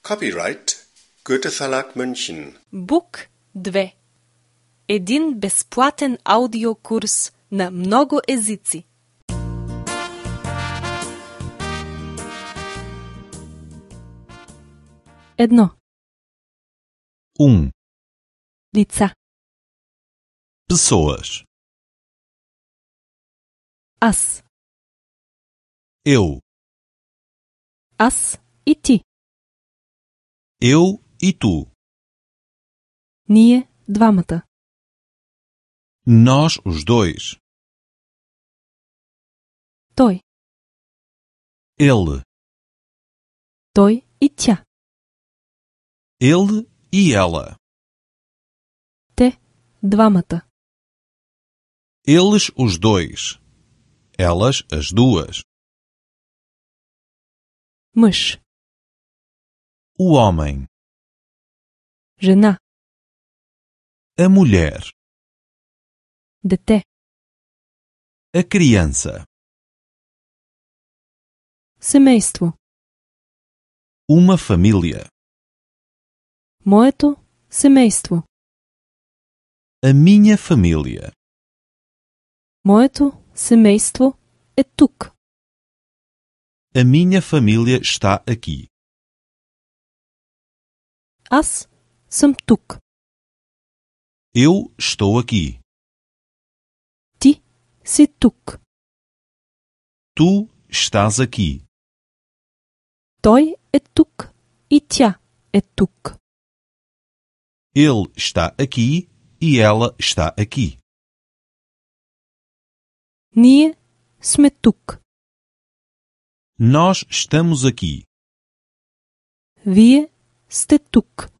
Copyright Goethe Verlag München. Бук 2. Един безплатен аудиокурс на много езици. Едно. Лица. Pessoas. Аз. Eu. Аз и ти. Eu e tu. Ние двамата. Nós os dois. Той. Ele. Той и тя. Ele e ela. Те двамата. Eles os dois. Elas as duas. Мъж. O homem. Жена. A mulher. Дете. A criança. Семейство. Uma família. Моето семейство. A minha família. Моето семейство е тук. A minha família está aqui. Аз съм тук. Eu estou aqui. Ти си тук. Tu estás aqui. Той е тук и тя е тук. Ele está aqui e ela está aqui. Ние сме тук. Nós estamos aqui. Вие сте тук.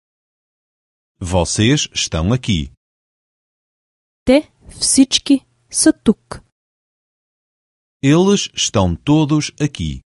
Vocês estão aqui. Те всички са тук. Eles estão todos aqui.